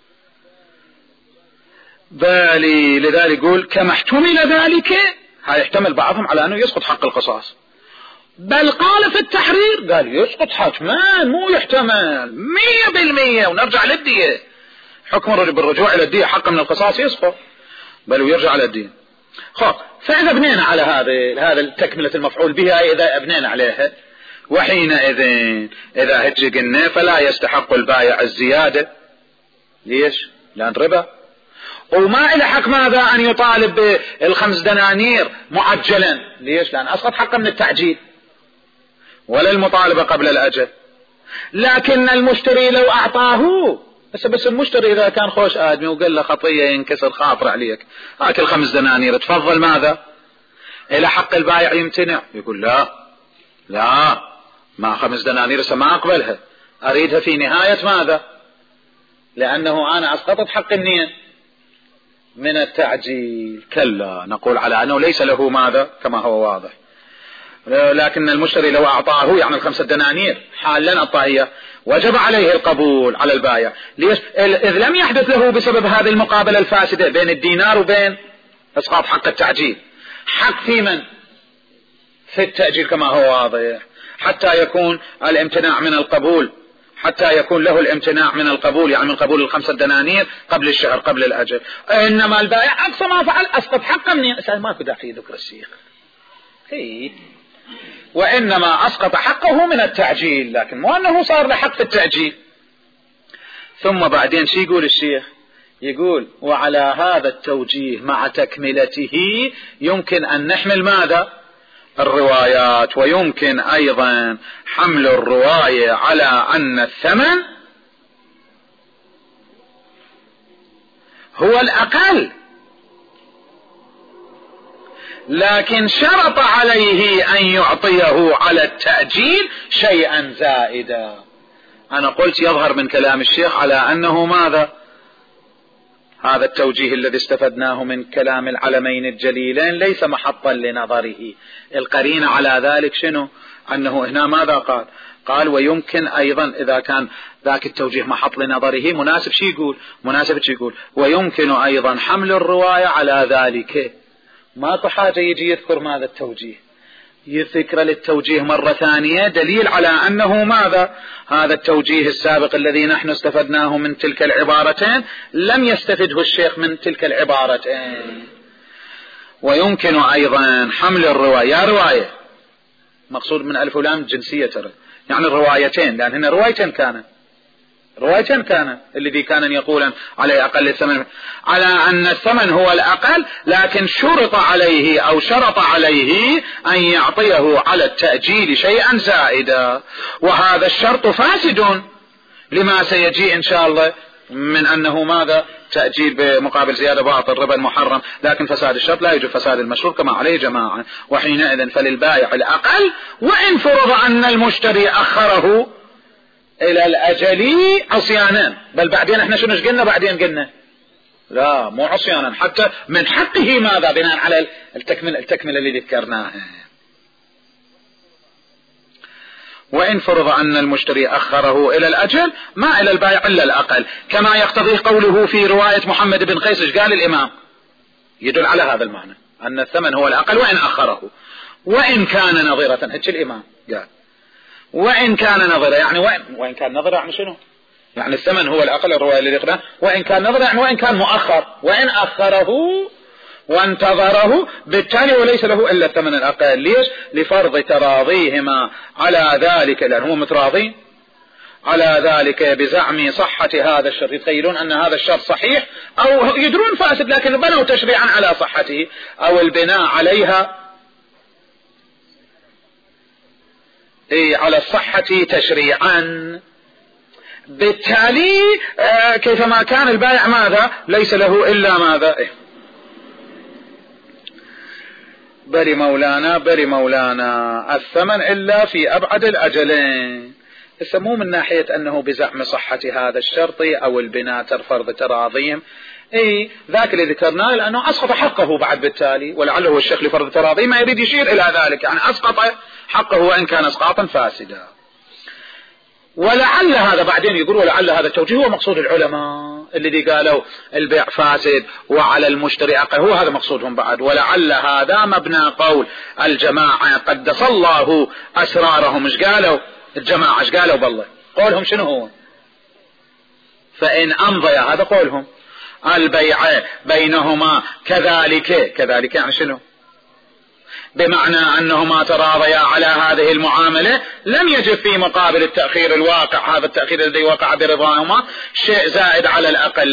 بالي. لذلك يقول كما احتمل ذلك، هاي يحتمل بعضهم على أنه يسقط حق القصاص، بل قال في التحرير قال يسقط حتما، مو يحتمل مية بالمية، ونرجع للدية. حكم بالرجوع إلى الدية حق من القصاص يسقط، بل ويرجع على الدين. خب فإذا بنينا على هذا هذا التكملة المفعول بها، إذا أبنينا عليها، وحينئذ إذا هج قلنا فلا يستحق البائع الزيادة. ليش؟ لأن ربا، وما إلى حق ماذا؟ أن يطالب بالخمس دنانير معجلا. ليش؟ لأن أسقط حقا من التعجيل، ولا المطالبة قبل الأجل. لكن المشتري لو أعطاه، بس بس المشتري إذا كان خوش آدمي وقال له خطية ينكسر خاطر عليك، هاك الخمس دنانير تفضل ماذا؟ إلى حق البائع يمتنع، يقول لا لا، ما خمس دنانير سما أقبلها، أريدها في نهاية ماذا؟ لأنه أنا أسقطت حق النية من التعجيل. كلا، نقول على أنه ليس له ماذا كما هو واضح. لكن المشتري لو أعطاه يعني الخمسة دنانير حالا الطائية وجب عليه القبول على البائع. ليش؟ إذ لم يحدث له بسبب هذه المقابلة الفاسدة بين الدينار وبين إسقاط حق التعجيل حق في من؟ في التأجيل كما هو واضح، حتى يكون الامتناع من القبول، حتى يكون له الامتناع من القبول، يعني من قبول الخمسة دنانير قبل الشهر قبل الأجل. إنما البائع أقصى ما فعل أسقط حقا من ما كدا في ذكر الشيخ، هي وإنما أسقط حقه من التعجيل، لكن مو أنه صار له حق في التعجيل. ثم بعدين شي يقول الشيخ؟ يقول وعلى هذا التوجيه مع تكملته يمكن أن نحمل ماذا؟ الروايات، ويمكن أيضا حمل الرواية على أن الثمن هو الأقل، لكن شرط عليه أن يعطيه على التأجيل شيئا زائدا. أنا قلت يظهر من كلام الشيخ على أنه ماذا؟ هذا التوجيه الذي استفدناه من كلام العلمين الجليلين ليس محطا لنظره. القرينة على ذلك شنو؟ أنه هنا ماذا قال؟ قال ويمكن أيضا إذا كان ذاك التوجيه محط لنظره مناسب شي يقول؟ مناسب شي يقول ويمكن أيضا حمل الرواية على ذلك. ما حاجة يجي يذكر ماذا التوجيه، يذكر للتوجيه مرة ثانية دليل على أنه ماذا؟ هذا التوجيه السابق الذي نحن استفدناه من تلك العبارتين لم يستفده الشيخ من تلك العبارتين. ويمكن أيضا حمل الرواية، رواية مقصود من ألف ولام جنسية ترى، يعني الروايتين، لأن هنا روايتين كانت روايتين كان الذي كان يقول عليه أقل الثمن، على أن الثمن هو الأقل، لكن شرط عليه أو شرط عليه أن يعطيه على التأجيل شيئا زائدا، وهذا الشرط فاسد لما سيجي إن شاء الله من أنه ماذا؟ تأجيل بمقابل زيادة باطل ربا محرم، لكن فساد الشرط لا يوجد فساد المشروط كما عليه جماعة. وحينئذ فللبائع الأقل، وإن فرض أن المشتري أخره إلى الأجل عصيانا، بل بعدين احنا شنو قلنا؟ بعدين قلنا لا مو عصيانا، حتى من حقه ماذا؟ بناء على التكمل التكملة اللي ذكرناها. وإن فرض أن المشتري أخره إلى الأجل ما إلى البائع إلا الأقل، كما يقتضي قوله في رواية محمد بن قيس. قال الإمام يدل على هذا المعنى أن الثمن هو الأقل وإن أخره، وإن كان نظيرة. هيك الإمام قال وإن كان نظرة، يعني وإن, وإن كان نظرة يعني شنو؟ يعني الثمن هو الأقل، الرواية اللي ذكرها وإن كان نظرة يعني وإن كان مؤخر، وإن أخره وانتظره بالتالي وليس له إلا الثمن الأقل. ليش؟ لفرض تراضيهما على ذلك، لأنهم متراضين على ذلك بزعم صحة هذا الشرط. يتخيلون أن هذا الشرط صحيح أو يدرون فاسد، لكن بنوا تشريعا على صحته، أو البناء عليها إيه على الصحة تشريعا. بالتالي آه كيفما كان البائع ماذا؟ ليس له إلا ماذا؟ إيه بري مولانا بري مولانا الثمن إلا في أبعد الأجلين. يسموه من ناحية أنه بزعم صحة هذا الشرط أو البناء فرض تراضيهم، اي ذاك اللي ذكرناه، لأنه أسقط حقه بعد بالتالي، ولعله الشيخ لفرض تراضي ما يريد يشير إلى ذلك، يعني أسقط حقه وإن كان اسقاطا فاسدا. ولعل هذا بعدين يقول ولعل هذا التوجيه هو مقصود العلماء الذي قالوا البيع فاسد وعلى المشتري أقل، هو هذا مقصودهم بعد. ولعل هذا مبنى قول الجماعة قدس الله أسرارهم. ايش قالوا الجماعة؟ ايش قالوا بالله؟ قولهم شنو هو؟ فإن أمضي، هذا قولهم، البيع بينهما كذلك. كذلك يعني شنو؟ بمعنى أنهما تراضيا على هذه المعاملة، لم يجب في مقابل التأخير الواقع، هذا التأخير الذي وقع برضاهما، شيء زائد على الأقل.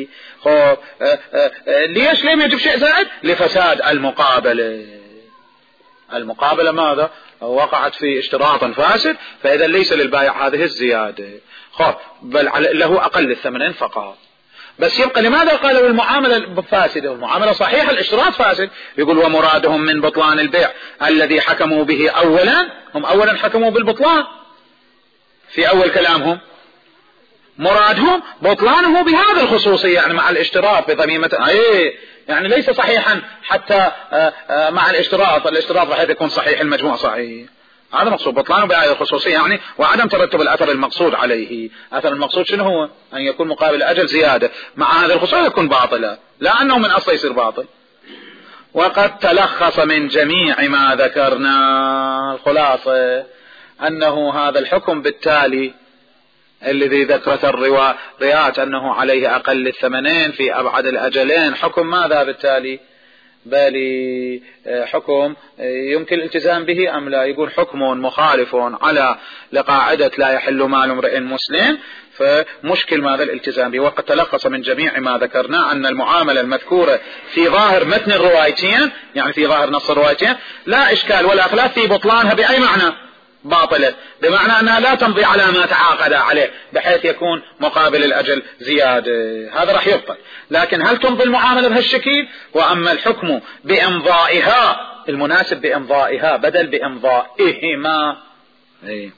ليش لم يجب شيء زائد؟ لفساد المقابلة. المقابلة ماذا؟ وقعت في اشتراط فاسد، فإذا ليس للبائع هذه الزيادة، بل له أقل الثمنين فقط. بس يبقى لماذا قالوا المعاملة فاسدة والمعاملة صحيحة؟ الاشتراط فاسد. يقول ومرادهم من بطلان البيع الذي حكموا به أولا، هم أولا حكموا بالبطلان في أول كلامهم، مرادهم بطلانه بهذا الخصوصية، يعني مع الاشتراط بضميمة، أي يعني ليس صحيحا حتى مع الاشتراط، الاشتراط راح يكون صحيح المجموع صحيح، هذا مقصود بطلانه بهذه الخصوصية، يعني وعدم ترتب الأثر المقصود عليه. أثر المقصود شنو هو؟ أن يكون مقابل أجل زيادة، مع هذه الخصوصية يكون باطلا، لا أنه من أصل يصير باطل. وقد تلخص من جميع ما ذكرنا الخلاصة أنه هذا الحكم بالتالي الذي ذكرت الروايات أنه عليه أقل الثمنين في أبعد الأجلين، حكم ماذا بالتالي؟ بل حكم يمكن الالتزام به أم لا. يقول حكم مخالف على لقاعدة لا يحل مال امرئ مسلم، فمشكل ماذا الالتزام به. وقد تلخص من جميع ما ذكرنا أن المعاملة المذكورة في ظاهر متن الروايتين، يعني في ظاهر نص الروايتين، لا إشكال ولا خلاف في بطلانها بأي معنى باطلة، بمعنى أنها لا تمضي على ما تعاقد عليه بحيث يكون مقابل الأجل زيادة، هذا راح يبطل. لكن هل تمضي المعاملة بهالشكل؟ وأما الحكم بإمضائها، المناسب بإمضائها بدل بإمضائهما. ايه.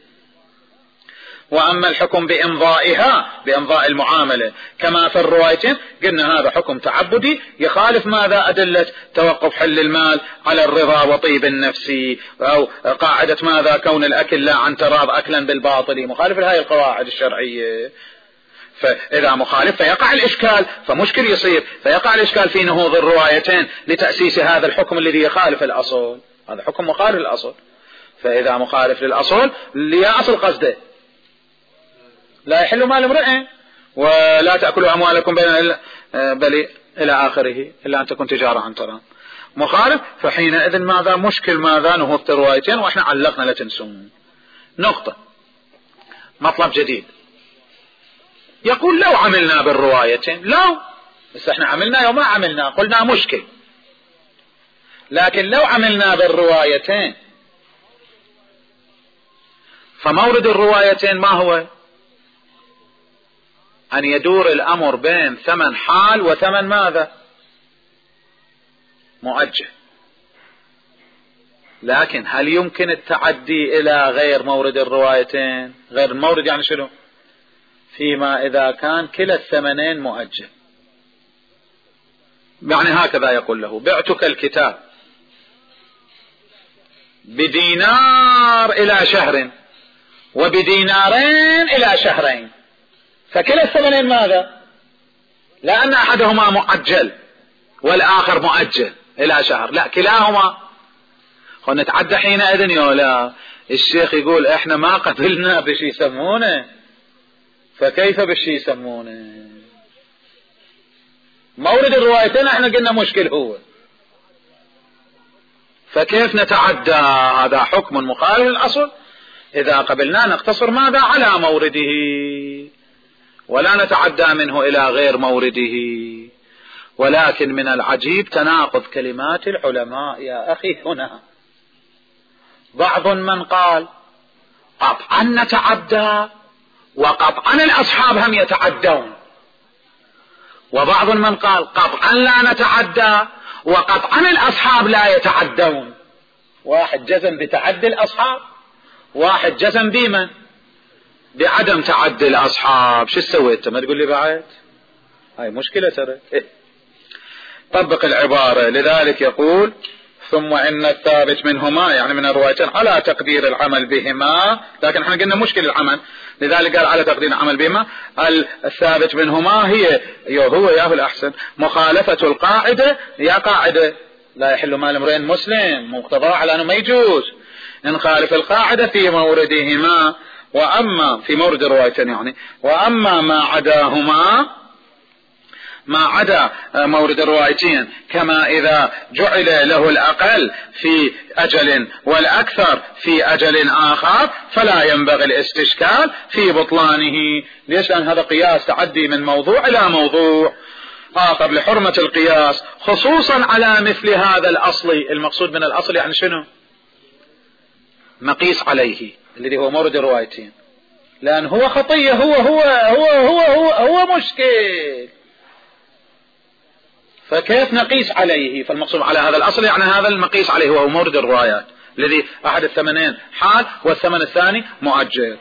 وأما الحكم بإمضائها، بإمضاء المعاملة كما في الروايتين، قلنا هذا حكم تعبدي يخالف ماذا؟ أدلة توقف حل المال على الرضا وطيب النفس، أو قاعدة ماذا؟ كون الأكل لا عن تراض أكلا بالباطل، مخالف لهذه القواعد الشرعية. فإذا مخالف فيقع الإشكال، فمشكل يصير، فيقع الإشكال في نهوض الروايتين لتأسيس هذا الحكم الذي يخالف الأصل. هذا حكم مخالف للأصل، فإذا مخالف للأصل ليا أصل قصده لا يحل مال امرئ ولا تأكلوا أموالكم بين بل إلى آخره إلا أن تكون تجارة عن ترام، مخالف. فحينئذ ماذا؟ مشكل ماذا؟ نهوض الروايتين، وإحنا علقنا لا تنسون. نقطة مطلب جديد، يقول لو عملنا بالروايتين، لو بس احنا عملنا يوم ما عملنا قلنا مشكل، لكن لو عملنا بالروايتين فمورد الروايتين ما هو؟ أن يدور الأمر بين ثمن حال وثمن ماذا؟ مؤجل. لكن هل يمكن التعدي إلى غير مورد الروايتين؟ غير المورد يعني شنو؟ فيما إذا كان كلا الثمنين مؤجل، يعني هكذا يقول له: بعتك الكتاب بدينار إلى شهر وبدينارين إلى شهرين، فكلا الثمنين ماذا؟ لأن أحدهما مؤجل والآخر مؤجل إلى شهر، لا كلاهما. خلنا نتعدى حينئذ يولا الشيخ يقول احنا ما قبلنا بشي يسمونه، فكيف بشي يسمونه؟ مورد الروايتين احنا قلنا مشكل هو، فكيف نتعدى؟ هذا حكم مخالف للأصل. إذا قبلنا نقتصر ماذا؟ على مورده ولا نتعدى منه إلى غير مورده. ولكن من العجيب تناقض كلمات العلماء يا أخي هنا. بعض من قال قطعا نتعدى وقطعا الأصحاب هم يتعدون، وبعض من قال قطعا لا نتعدى وقطعا الأصحاب لا يتعدون. واحد جزم بتعدي الأصحاب، واحد جزم بمن؟ بعدم تعدي الأصحاب. شو سويت؟ ما تقول لي بعد؟ هاي مشكلة ترى. إيه؟ طبق العبارة. لذلك يقول: ثم إن الثابت منهما، يعني من الروايتين، على تقدير العمل بهما. لكن احنا قلنا مشكل العمل، لذلك قال على تقدير العمل بهما. الثابت منهما هي هو ياهو الأحسن مخالفة القاعدة، يا قاعدة لا يحل مال امرئ مسلم، مقتضى على أنه ما يجوز نخالف القاعدة في موردهما. وأما في مورد الروايتين يعني، وأما ما عداهما، ما عدا مورد الروايتين، كما إذا جعل له الأقل في أجل والأكثر في أجل آخر، فلا ينبغي الاستشكال في بطلانه. ليش؟ لأن هذا قياس تعدي من موضوع إلى موضوع آخر لحرمة القياس، خصوصا على مثل هذا الأصل. المقصود من الأصل يعني شنو؟ مقيس عليه الذي هو مورد الروايتين، لأن هو خطية، هو هو هو هو هو, هو مشكل، فكيف نقيس عليه؟ فالمقصود على هذا الأصل يعني هذا المقيس عليه وهو مورد الروايات، الذي أحد الثمنين حال والثمن الثاني مؤجل.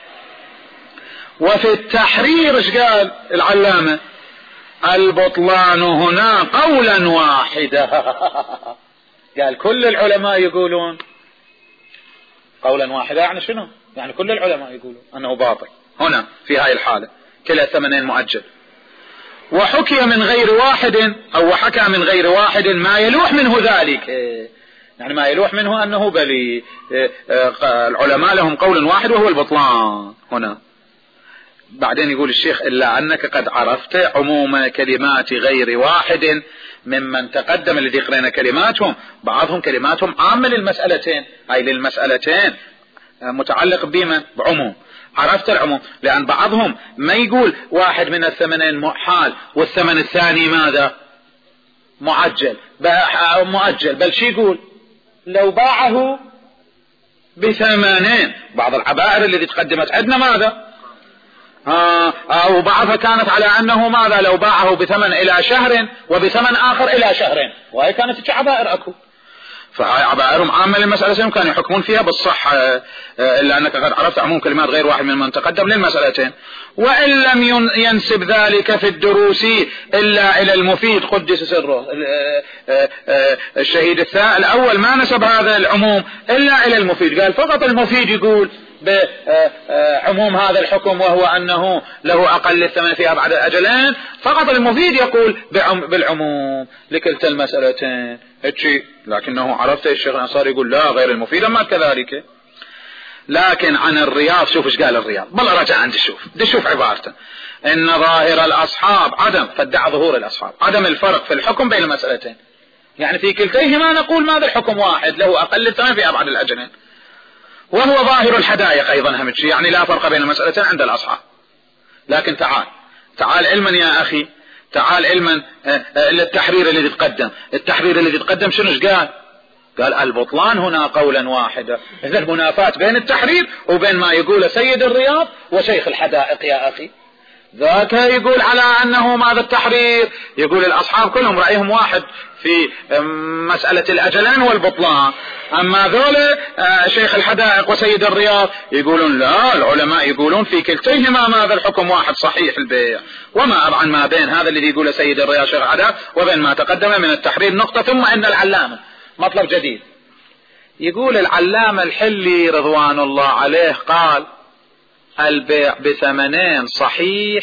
وفي التحرير ايش قال العلامة؟ البطلان هنا قولا واحدا. قال كل العلماء يقولون قولا واحدا، يعني شنو؟ يعني كل العلماء يقولون أنه باطل هنا في هاي الحالة، كلا الثمنين مؤجل. وحكي من غير واحد أو وحكى من غير واحد ما يلوح منه ذلك، يعني ما يلوح منه أنه بلي العلماء لهم قول واحد وهو البطلان هنا. بعدين يقول الشيخ إلا أنك قد عرفت عموم كلمات غير واحد ممن تقدم الذي قرأنا كلماتهم، بعضهم كلماتهم عامة للمسألتين، أي للمسألتين متعلق بما بعموم. عرفت العموم، لأن بعضهم ما يقول واحد من الثمنين حال والثمن الثاني ماذا معجل مؤجل، بل شي يقول لو باعه بثمنين. بعض العبائر التي تقدمت عندنا ماذا آه أو بعضها كانت على أنه ماذا لو باعه بثمن إلى شهر وبثمن آخر إلى شهرين، وهي كانت عبائر أكو، فعبائرهم عامة للمسألتين كانوا يحكمون فيها بالصحة، إلا أنك قد عرفت عموم كلمات غير واحد من من تقدم للمسألتين. وإن لم ينسب ذلك في الدروس إلا إلى المفيد قدس سره، الشهيد الثاني الأول ما نسب هذا العموم إلا إلى المفيد، قال فقط المفيد يقول بعموم هذا الحكم، وهو أنه له أقل الثمن فيها بعد الأجلين، فقط المفيد يقول بالعموم لكلتا المسألتين هيك. لكنه عرفت الشيخ الأنصاري يقول لا غير المفيد ما كذلك. لكن عن الرياض شوف ايش قال الرياض، بل رجع عند شوف دي شوف عبارته، إن ظاهر الأصحاب عدم، فادعى ظهور الأصحاب عدم الفرق في الحكم بين المسألتين، يعني في كلتيهما نقول ماذا الحكم واحد له أقل الثمن فيها بعد الأجلين، وهو ظاهر الحدائق أيضا هم شيء، يعني لا فرق بين المسألتين عند الأصحاب. لكن تعال تعال علما يا أخي، تعال علما التحرير الذي تقدم، التحرير الذي تقدم شنو قال؟ قال البطلان هنا قولا واحدا. إذا المنافاة بين التحرير وبين ما يقول سيد الرياض وشيخ الحدائق يا أخي. ذاك يقول على أنه ماذا التحرير، يقول الأصحاب كلهم رأيهم واحد في مسألة الأجلان والبطلان، أما ذولا شيخ الحدائق وسيد الرياض يقولون لا، العلماء يقولون في كلتيهما ماذا الحكم واحد صحيح البيع. وما أبعد ما بين هذا الذي يقول سيد الرياض شيخ الحدائق وبين ما تقدم من التحرير نقطة. ثم إن العلامة مطلب جديد، يقول العلامة الحلي رضوان الله عليه قال البيع بثمنين صحيح،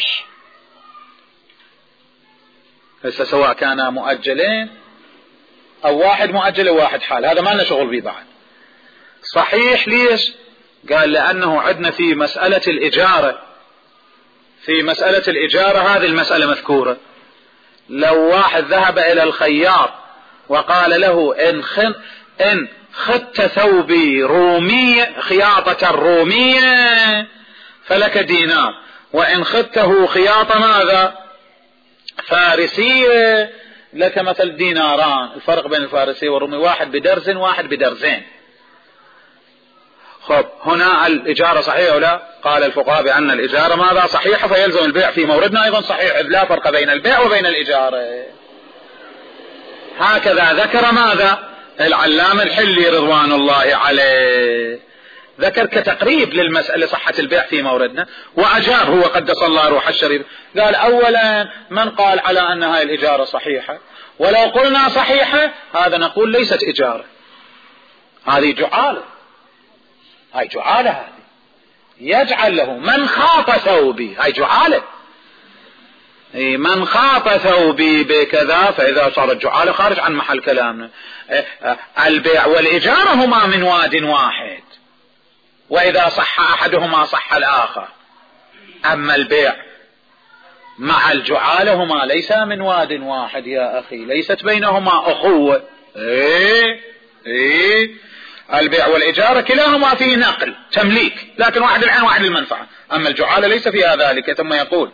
هسه سواء كان مؤجلين او واحد مؤجل وواحد حال، هذا ما لنا شغل به بعد. صحيح ليش؟ قال لانه عندنا في مسألة الاجارة، في مسألة الاجارة هذه المسألة مذكورة، لو واحد ذهب الى الخياط وقال له ان خن ان خدت ثوبي رومية خياطة رومية فلك دينار، وإن خدته خياطة ماذا فارسية لك مثل ديناران. الفرق بين الفارسية والرومية واحد بدرزن واحد بدرزين. خب هنا الإجارة صحيحة ولا؟ قال الفقهاء بأن الإجارة ماذا صحيحة، فيلزم البيع في موردنا أيضا صحيح، إذ لا فرق بين البيع وبين الإجارة. هكذا ذكر ماذا العلامة الحلي رضوان الله عليه، ذكر كتقريب للمسألة صحة البيع في موردنا، وأجاب هو قدس الله روح الشريف، قال أولا من قال على أن هاي الإجارة صحيحة، ولو قلنا صحيحة هذا نقول ليست إجارة، هذه جعالة، هاي جعالة، هذه يجعل له من خاط ثوبي، هاي جعالة، من خاط ثوبي بكذا، فإذا صارت جعالة خارج عن محل كلامنا. البيع والإجارة هما من واد واحد، وإذا صح أحدهما صح الآخر، أما البيع مع الجعالة هما ليس من واد واحد يا أخي، ليست بينهما أخوة. إيه إيه البيع والإجارة كلاهما فيه نقل تمليك، لكن واحد العين واحد المنفعة، أما الجعالة ليس فيها ذلك. ثم يقول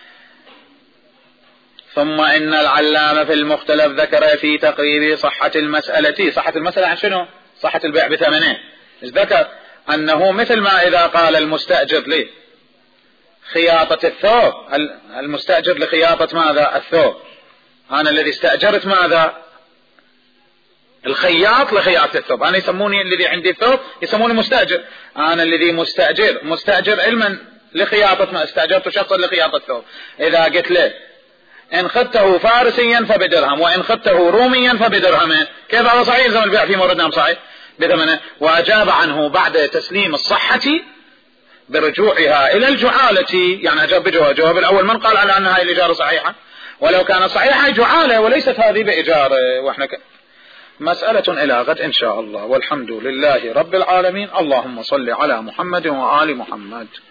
ثم إن العلامة في المختلف ذكر في تقريب صحة المسألة، صحة المسألة عن شنو؟ صحة البيع بثمنين. ذكر أنه مثل ما إذا قال المستأجر لي خياطة الثوب، المستأجر لخياطة ماذا الثوب، أنا الذي استأجرت ماذا الخياط لخياطة الثوب، أنا يسموني الذي عندي الثوب يسموني مستأجر، أنا الذي مستأجر مستأجر علما لخياطة ما استأجرت شخصا لخياطة الثوب. إذا قلت له إن خدته فارسيا فبدرهم وإن خدته روميا فبدرهمين، كيف هذا صحيح؟ زمن البيع في موردنا صحيح بثمنه. وأجاب عنه بعد تسليم الصحة برجوعها إلى الجعالة، يعني أجاب بجواب جواب الأول من قال على أن هذه الإجارة صحيحة، ولو كانت صحيحة جعالة وليست هذه بإجارة. وإحنا ك... مسألة إلى غد إن شاء الله، والحمد لله رب العالمين. اللهم صل على محمد وآل محمد.